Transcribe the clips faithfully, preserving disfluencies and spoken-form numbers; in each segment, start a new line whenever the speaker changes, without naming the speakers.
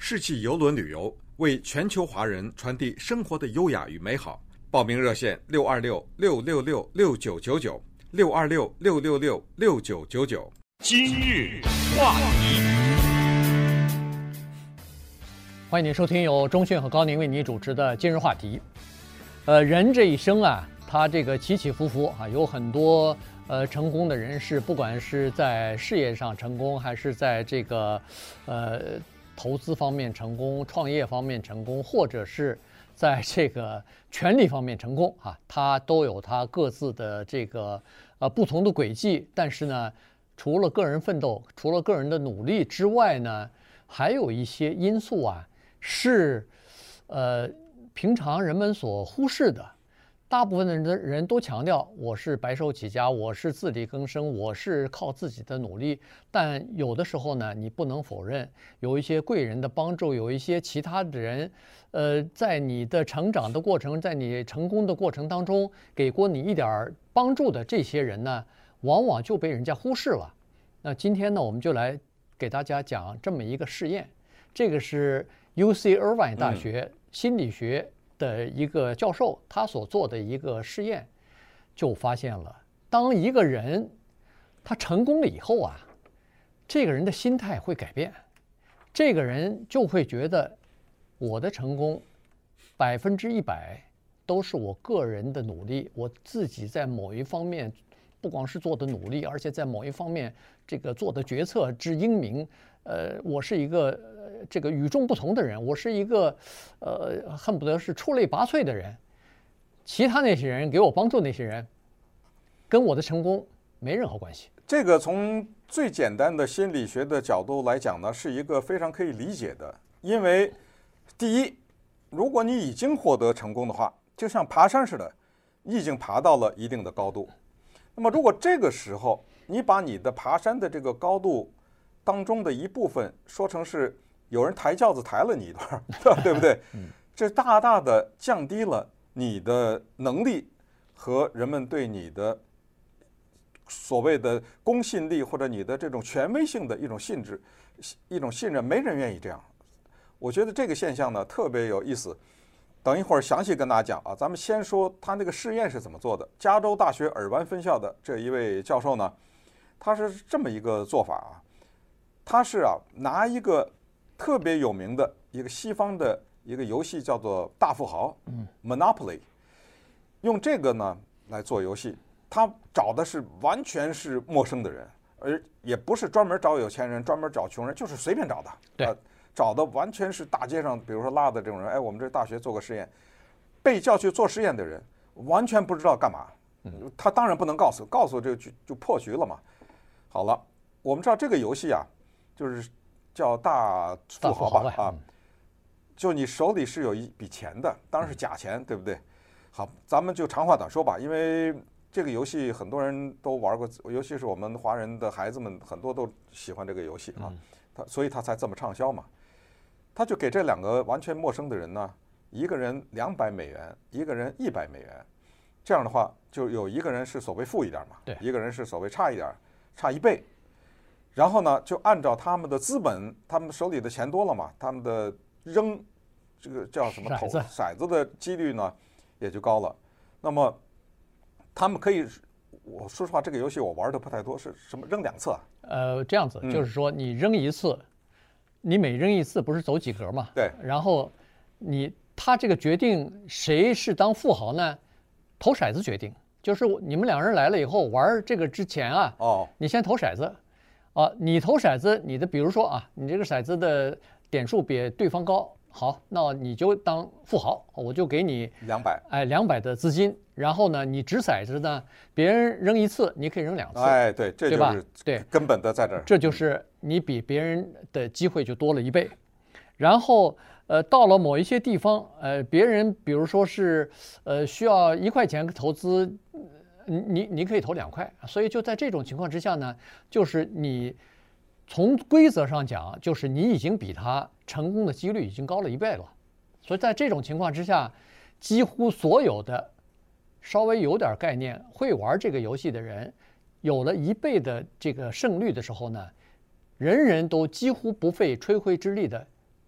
世纪邮轮旅游，为全球华人传递生活的优雅与美好。报名热线六二六六六六六九九九六二六六六六六九九九。
今日话题，
欢迎您收听由钟迅和高宁为你主持的今日话题。呃，人这一生啊，他这个起起伏伏啊，有很多呃成功的人士，不管是在事业上成功，还是在这个呃投资方面成功、创业方面成功，或者是在这个权力方面成功啊，他都有他各自的这个呃不同的轨迹。但是呢，除了个人奋斗，除了个人的努力之外呢，还有一些因素啊，是呃平常人们所忽视的。大部分的人的人都强调我是白手起家，我是自力更生，我是靠自己的努力。但有的时候呢，你不能否认，有一些贵人的帮助，有一些其他的人，呃，在你的成长的过程，在你成功的过程当中，给过你一点帮助的这些人呢，往往就被人家忽视了。那今天呢，我们就来给大家讲这么一个试验，这个是 U C Irvine 大学心理学的一个教授他所做的一个试验，就发现了，当一个人他成功了以后啊，这个人的心态会改变，这个人就会觉得我的成功百分之一百都是我个人的努力，我自己在某一方面不光是做的努力，而且在某一方面这个做的决策之英明，呃，我是一个这个与众不同的人，我是一个呃恨不得是出类拔萃的人，其他那些人给我帮助那些人，跟我的成功没任何关系。
这个从最简单的心理学的角度来讲呢，是一个非常可以理解的。因为第一，如果你已经获得成功的话，就像爬山似的，你已经爬到了一定的高度。那么如果这个时候你把你的爬山的这个高度当中的一部分说成是有人抬轿子抬了你一段，对不对？这大大的降低了你的能力和人们对你的所谓的公信力或者你的这种权威性的一种信质、一种信任，没人愿意这样。我觉得这个现象呢特别有意思。等一会儿详细跟大家讲啊，咱们先说他那个试验是怎么做的。加州大学尔湾分校的这一位教授呢，他是这么一个做法啊，他是啊拿一个特别有名的一个西方的一个游戏叫做大富豪，嗯 ，Monopoly， 用这个呢来做游戏。他找的是完全是陌生的人，而也不是专门找有钱人，专门找穷人，就是随便找的。
对。
呃找的完全是大街上，比如说拉的这种人，哎，我们这大学做个实验，被叫去做实验的人完全不知道干嘛，他当然不能告诉，告诉这就就破局了嘛。好了，我们知道这个游戏啊，就是叫大富豪吧啊，就你手里是有一笔钱的，当然是假钱，对不对？好，咱们就长话短说吧，因为这个游戏很多人都玩过，尤其是我们华人的孩子们，很多都喜欢这个游戏啊，他所以他才这么畅销嘛。他就给这两个完全陌生的人呢，一个人两百美元，一个人一百美元，这样的话就有一个人是所谓富一点嘛，
对，
一个人是所谓差一点，差一倍。然后呢，就按照他们的资本，他们手里的钱多了嘛，他们的扔这个叫什么投骰子的几率呢也就高了。那么他们可以，我说实话，这个游戏我玩的不太多，是什么扔两次啊？
呃，这样子就是说你扔一次。嗯，你每扔一次不是走几格嘛？
对。
然后你他这个决定谁是当富豪呢？投骰子决定，就是你们两人来了以后玩这个之前啊，
哦，
你先投骰子，啊，你投骰子，你的比如说啊，你这个骰子的点数比对方高，好，那你就当富豪，我就给你
两百，
哎，两百的资金。然后呢，你掷骰子呢，别人扔一次，你可以扔两次。
哎，对，这就是
对
根本的在这儿。
这就是你比别人的机会就多了一倍。然后呃，到了某一些地方，呃，别人比如说是呃需要一块钱投资，你你可以投两块。所以就在这种情况之下呢，就是你从规则上讲，就是你已经比他成功的几率已经高了一倍了。所以在这种情况之下，几乎所有的稍微有点概念、会玩这个游戏的人，有了一倍的这个胜率的时候呢，人人都几乎不费吹灰之力的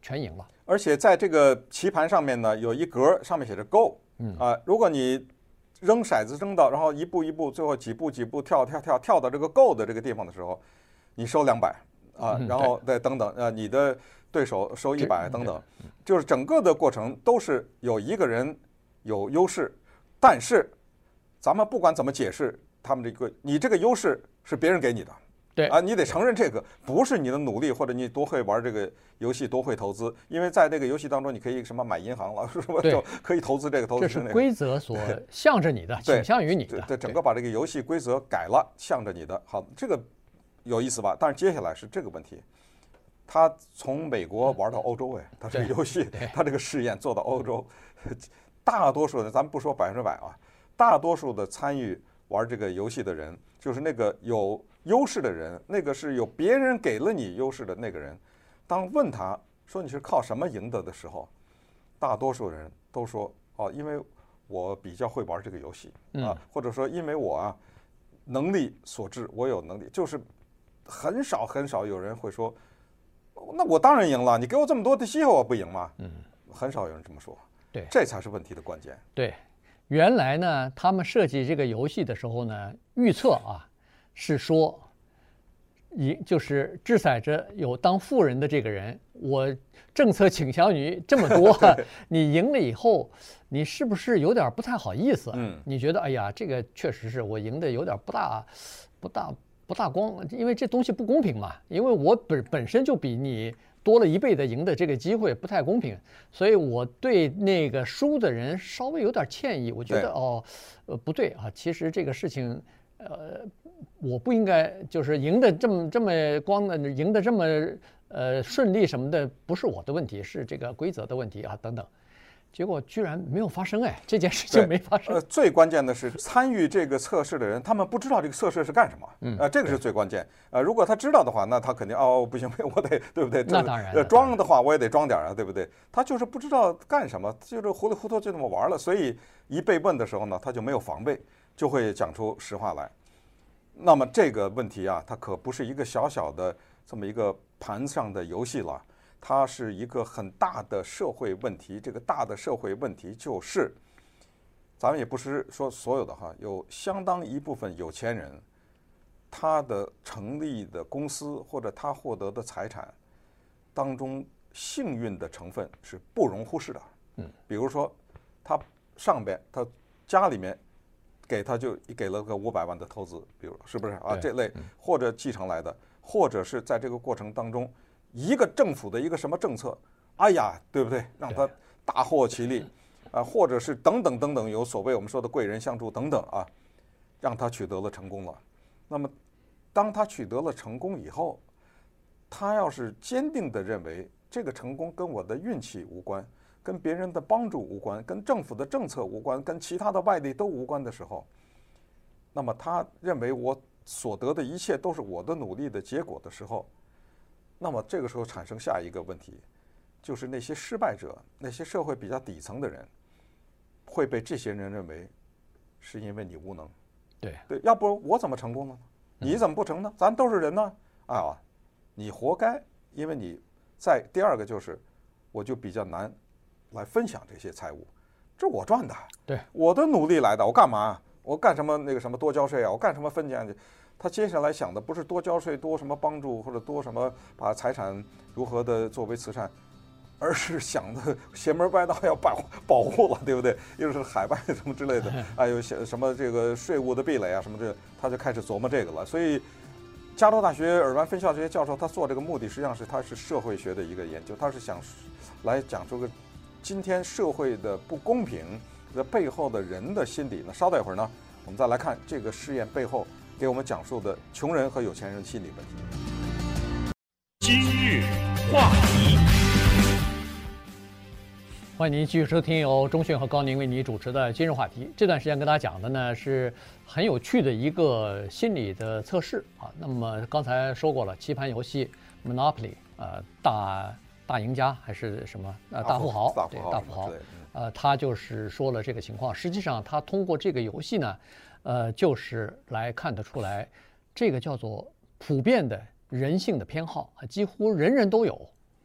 全赢了。
而且在这个棋盘上面呢，有一格上面写着 Go，
嗯
啊、如果你扔骰子扔到，然后一步一步，最后几步几步跳跳跳跳到这个 Go 的这个地方的时候，你收两百啊，
嗯
然后再等等，呃，你的对手收一百
这
等等，就是整个的过程都是有一个人有优势，但是咱们不管怎么解释，他们这个你这个优势是别人给你的。
对
啊，你得承认这个不是你的努力，或者你多会玩这个游戏，多会投资，因为在这个游戏当中，你可以什么买银行了，什么就可以投资这个投资
这是
那个。
规则所向着你的，倾向于你的。
对，整个把这个游戏规则改了，向着你的。好，这个有意思吧？但是接下来是这个问题，他从美国玩到欧洲，哎，他这个游戏，他这个试验做到欧洲，大多数的，咱们不说百分之百啊，大多数的参与玩这个游戏的人，就是那个有优势的人，那个是有别人给了你优势的那个人，当问他说你是靠什么赢得的时候，大多数人都说哦，因为我比较会玩这个游戏啊，或者说因为我啊能力所致，我有能力，就是很少很少有人会说，那我当然赢了，你给我这么多的机会，我不赢吗？嗯，很少有人这么说。
对，
这才是问题的关键。
对，原来呢，他们设计这个游戏的时候呢，预测啊。是说，赢就是掷骰子有当富人的这个人，我政策倾向于这么多，你赢了以后，你是不是有点不太好意思？
嗯，
你觉得哎呀，这个确实是我赢的有点不大、不大、不大光，因为这东西不公平嘛，因为我本本身就比你多了一倍的赢的这个机会，不太公平，所以我对那个输的人稍微有点歉意，我觉得哦，呃，不对啊，其实这个事情，呃。我不应该就是赢得这么这么光的，赢得这么呃顺利什么的，不是我的问题，是这个规则的问题啊等等。结果居然没有发生，哎，这件事情没发生。
呃，最关键的是参与这个测试的人，他们不知道这个测试是干什么。嗯，呃，这个是最关键。呃，如果他知道的话，那他肯定哦不行，我得对不对？
那当然。
呃，装的话我也得装点啊，对不对？他就是不知道干什么，就是糊里糊涂就这么玩了。所以一被问的时候呢，他就没有防备，就会讲出实话来。那么这个问题啊，它可不是一个小小的这么一个盘上的游戏了，它是一个很大的社会问题。这个大的社会问题就是，咱们也不是说所有的哈，有相当一部分有钱人，他的成立的公司或者他获得的财产当中，幸运的成分是不容忽视的。嗯，比如说他上边他家里面。给他就给了个五百万的投资，比如是不是啊？这类或者继承来的，或者是在这个过程当中，一个政府的一个什么政策，哎呀，对不对？让他大获其利啊，或者是等等等等，有所谓我们说的贵人相助等等啊，让他取得了成功了。那么，当他取得了成功以后，他要是坚定地认为这个成功跟我的运气无关。跟别人的帮助无关，跟政府的政策无关，跟其他的外力都无关的时候，那么他认为我所得的一切都是我的努力的结果的时候，那么这个时候产生下一个问题，就是那些失败者，那些社会比较底层的人，会被这些人认为是因为你无能。
对
对，要不我怎么成功呢？你怎么不成呢？咱都是人呢，啊，你活该，因为你在第二个就是，我就比较难。来分享这些财物，这我赚的，
对，
我的努力来的，我干嘛？我干什么那个什么多交税啊？我干什么分钱去？他接下来想的不是多交税、多什么帮助或者多什么把财产如何的作为慈善，而是想的邪门歪道要保保护了，对不对？又是海外什么之类的，还有什么这个税务的壁垒啊什么这，他就开始琢磨这个了。所以，加州大学尔湾分校这些教授他做这个目的，实际上是他是社会学的一个研究，他是想来讲出个。今天社会的不公平的背后的人的心理呢？稍等一会儿呢，我们再来看这个试验背后给我们讲述的穷人和有钱人的心理问题。
今日话题，
欢迎您继续收听由钟迅和高宁为你主持的今日话题。这段时间跟大家讲的呢是很有趣的一个心理的测试啊。那么刚才说过了，棋盘游戏 Monopoly， 呃，大。大赢家还是什么？呃，大富豪，
大富豪，
大富豪。呃，他就是说了这个情况。实际上，他通过这个游戏呢，呃，就是来看得出来，这个叫做普遍的人性的偏好，几乎人人都有。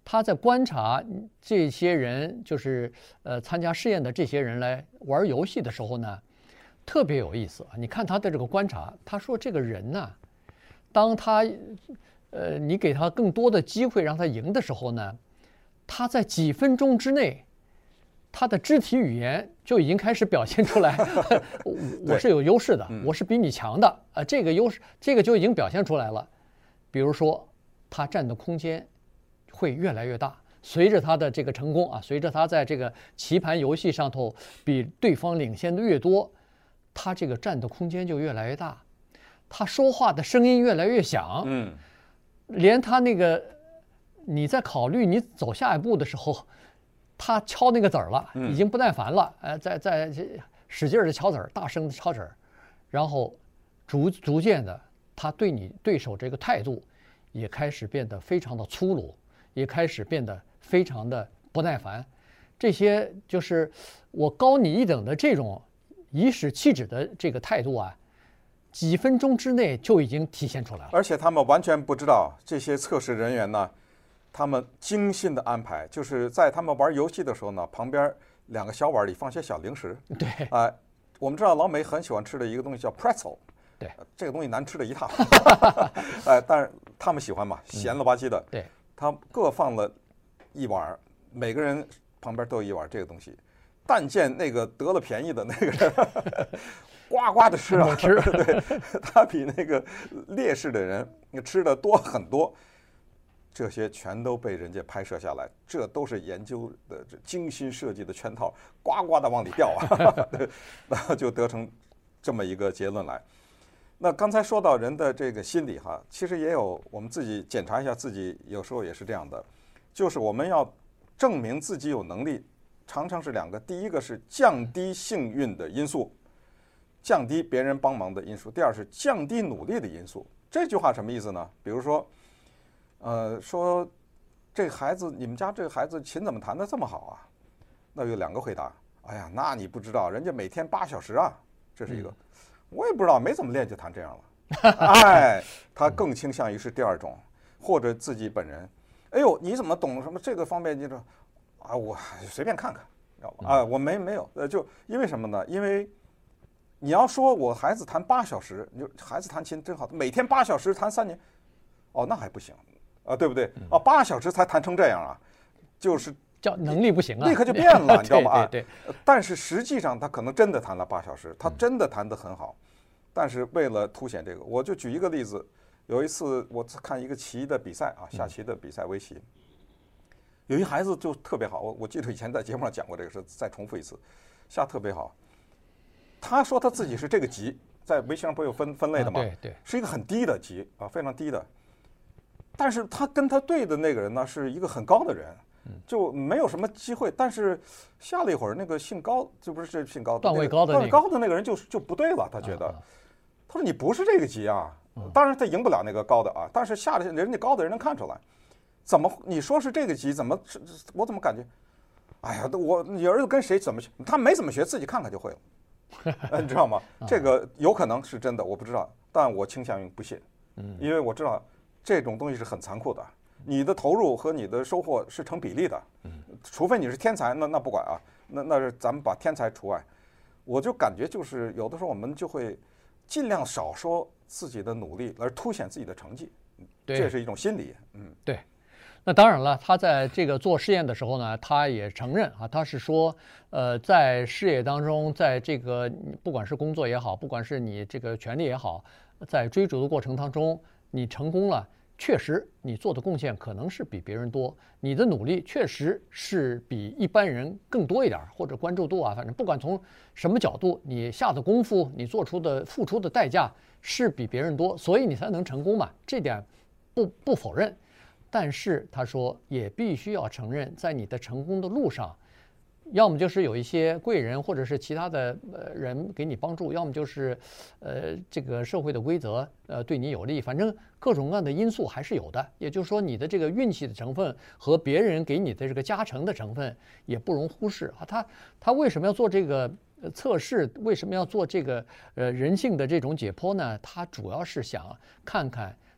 他在观察这些人，就是呃参加试验的这些人来玩游戏的时候呢，特别有意思啊！你看他的这个观察，他说这个人呢，当他呃你给他更多的机会让他赢的时候呢，他在几分钟之内，他的肢体语言就已经开始表现出来，我是有优势的，我是比你强的啊，这个优势这个就已经表现出来了。比如说，他占的空间会越来越大，随着他的这个成功啊，随着他在这个棋盘游戏上头比对方领先的越多，他这个占的空间就越来越大，他说话的声音越来越响，
嗯，
连他那个你在考虑你走下一步的时候，他敲那个子儿了，已经不耐烦了，呃，在在使劲的敲子儿，大声的敲子儿，然后逐逐渐的，他对你对手这个态度也开始变得非常的粗鲁，也开始变得非常的不耐烦。这些就是我高你一等的这种颐使气指的这个态度啊，几分钟之内就已经体现出来了。
而且他们完全不知道这些测试人员呢，他们精心的安排，就是在他们玩游戏的时候呢，旁边两个小碗里放些小零食。
对，
啊、呃，我们知道老美很喜欢吃的一个东西叫 pretzel。
对，
这个东西难吃的一塌糊涂，哎，但是他们喜欢嘛，咸了吧唧的。
对，
他各放了一碗，每个人旁边都有一碗这个东西。但见那个得了便宜的那个人，呱呱的吃啊，
吃，
对，他比那个劣势的人吃的多很多。这些全都被人家拍摄下来，这都是研究的这精心设计的圈套，呱呱的往里掉啊，对，然后就得成这么一个结论来。那刚才说到人的这个心理哈，其实也有我们自己检查一下自己，有时候也是这样的，就是我们要证明自己有能力，常常是两个，第一个是降低幸运的因素，降低别人帮忙的因素；第二是降低努力的因素。这句话什么意思呢？比如说，呃，说这个孩子，你们家这个孩子琴怎么弹得这么好啊？那有两个回答。哎呀，那你不知道，人家每天八小时啊，这是一个。我也不知道，没怎么练就弹这样了。哎，他更倾向于是第二种，或者自己本人。哎呦，你怎么懂什么这个方面？你说啊，我随便看看，知道吧？啊，我没没有，呃，就因为什么呢？因为你要说我孩子弹八小时，你就孩子弹琴真好，每天八小时弹三年，哦，那还不行啊，对不对？啊，八小时才弹成这样啊，就是
叫能力不行啊，
立刻就变了，你知道吗？
对对
对。但是实际上他可能真的弹了八小时，他真的弹得很好。但是为了凸显这个，我就举一个例子。有一次我看一个棋的比赛啊，下棋的比赛，围棋，有一孩子就特别好。我我记得以前在节目上讲过这个事，再重复一次，下特别好。他说他自己是这个级，在围棋上不有分分类的吗？
对对，
是一个很低的级啊，非常低的。但是他跟他对的那个人呢，是一个很高的人。就没有什么机会，但是下了一会儿，那个姓高就不是这姓高，
段位高的
段位高的那个人就就不对了，他觉得，他说你不是这个级啊，当然他赢不了那个高的啊，但是下了人家高的人能看出来，怎么你说是这个级，怎么我怎么感觉，哎呀，我你儿子跟谁怎么学，他没怎么学，自己看看就会了，你知道吗？这个有可能是真的，我不知道，但我倾向于不信，因为我知道这种东西是很残酷的。你的投入和你的收获是成比例的，除非你是天才，那那不管啊，那那是咱们把天才除外。我就感觉就是有的时候我们就会尽量少说自己的努力，而凸显自己的成绩，这是一种心理。嗯，
对。那当然了，他在这个做试验的时候呢，他也承认啊，他是说，呃，在事业当中，在这个不管是工作也好，不管是你这个权利也好，在追逐的过程当中，你成功了。确实，你做的贡献可能是比别人多，你的努力确实是比一般人更多一点，或者关注度啊，反正不管从什么角度，你下的功夫，你做出的付出的代价是比别人多，所以你才能成功嘛，这点不不否认。但是他说，也必须要承认，在你的成功的路上，要么就是有一些贵人或者是其他的呃人给你帮助，要么就是呃这个社会的规则呃对你有利，反正各种各样的因素还是有的。也就是说，你的这个运气的成分和别人给你的这个加成的成分也不容忽视啊。他他为什么要做这个测试？为什么要做这个呃人性的这种解剖呢？他主要是想看看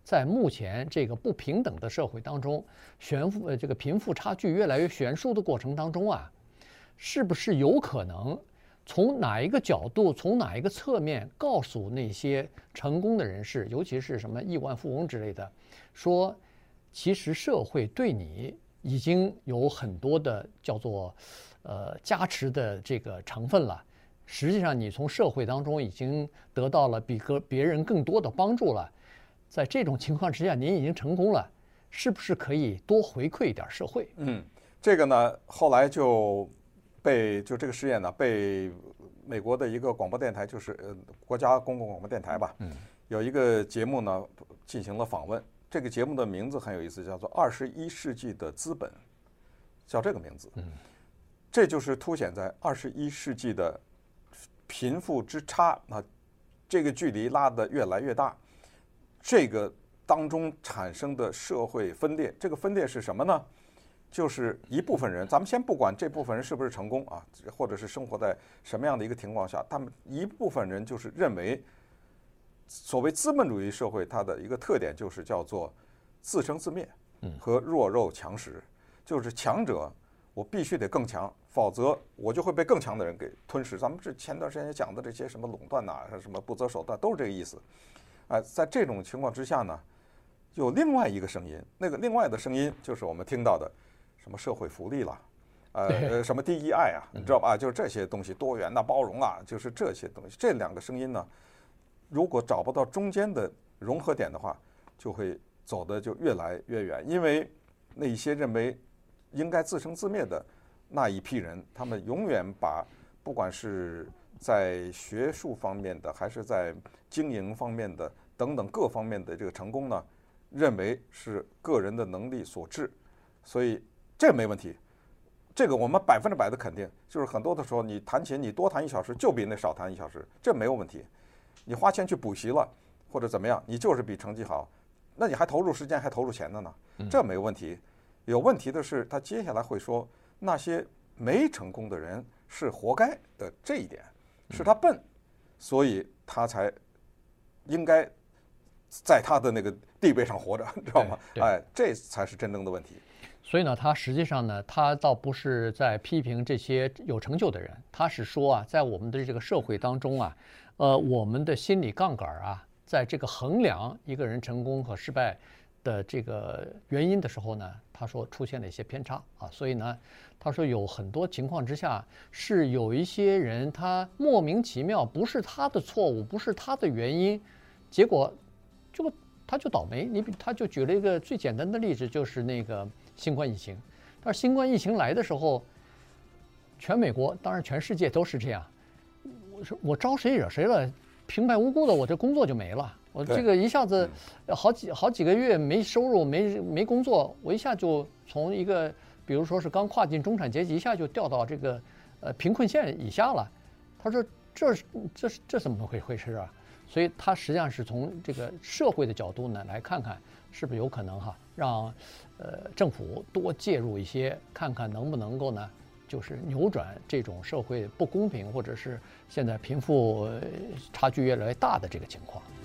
在目前这个不平等的社会当中，悬富呃这个贫富差距越来越悬殊的过程当中啊，是不是有可能从哪一个角度，从哪一个侧面告诉那些成功的人士，尤其是什么亿万富翁之类的，说其实社会对你已经有很多的叫做呃加持的这个成分了。实际上，你从社会当中已经得到了比个别人更多的帮助了。在这种情况之下，您已经成功了，是不是可以多回馈一点社会？
嗯，这个呢，后来就被就这个实验呢，被美国的一个广播电台，就是呃国家公共广播电台吧，嗯，有一个节目呢进行了访问。这个节目的名字很有意思，叫做《二十一世纪的资本》，叫这个名字。嗯，这就是凸显在二十一世纪的贫富之差啊，这个距离拉得越来越大，这个当中产生的社会分裂，这个分裂是什么呢？就是一部分人，咱们先不管这部分人是不是成功啊，或者是生活在什么样的一个情况下，他们一部分人就是认为，所谓资本主义社会它的一个特点就是叫做自生自灭和弱肉强食，就是强者我必须得更强，否则我就会被更强的人给吞噬。咱们这前段时间讲的这些什么垄断呐、啊，什么不择手段，都是这个意思。啊、呃，在这种情况之下呢，有另外一个声音，那个另外的声音就是我们听到的什么社会福利啦，呃，什么 D E I 啊，你知道吧？就是这些东西，多元呐、包容啊，就是这些东西。这两个声音呢，如果找不到中间的融合点的话，就会走得就越来越远，因为那一些认为应该自生自灭的那一批人，他们永远把不管是在学术方面的，还是在经营方面的等等各方面的这个成功呢，认为是个人的能力所致，所以这没问题。这个我们百分之百的肯定，就是很多的时候你弹琴，你多弹一小时就比那少弹一小时，这没有问题。你花钱去补习了或者怎么样，你就是比成绩好，那你还投入时间还投入钱的呢，这没有问题。有问题的是，他接下来会说那些没成功的人是活该的这一点，是他笨，所以他才应该在他的那个地位上活着，知道吗？哎，这才是真正的问题。
所以呢，他实际上呢，他倒不是在批评这些有成就的人，他是说啊，在我们的这个社会当中啊，呃，我们的心理杠杆啊，在这个衡量一个人成功和失败的这个原因的时候呢，他说出现了一些偏差啊，所以呢，他说有很多情况之下是有一些人他莫名其妙，不是他的错误，不是他的原因，结果就他就倒霉。你他就举了一个最简单的例子，就是那个新冠疫情。但是新冠疫情来的时候，全美国当然全世界都是这样，我说我招谁惹谁了？平白无故的我这工作就没了。我这个一下子好几好几个月没收入没没工作，我一下就从一个比如说是刚跨进中产阶级，一下就掉到这个呃贫困线以下了。他说这这这怎么会回事啊？所以他实际上是从这个社会的角度呢来看看是不是有可能哈让呃政府多介入一些，看看能不能够呢就是扭转这种社会不公平或者是现在贫富差距越来越大的这个情况。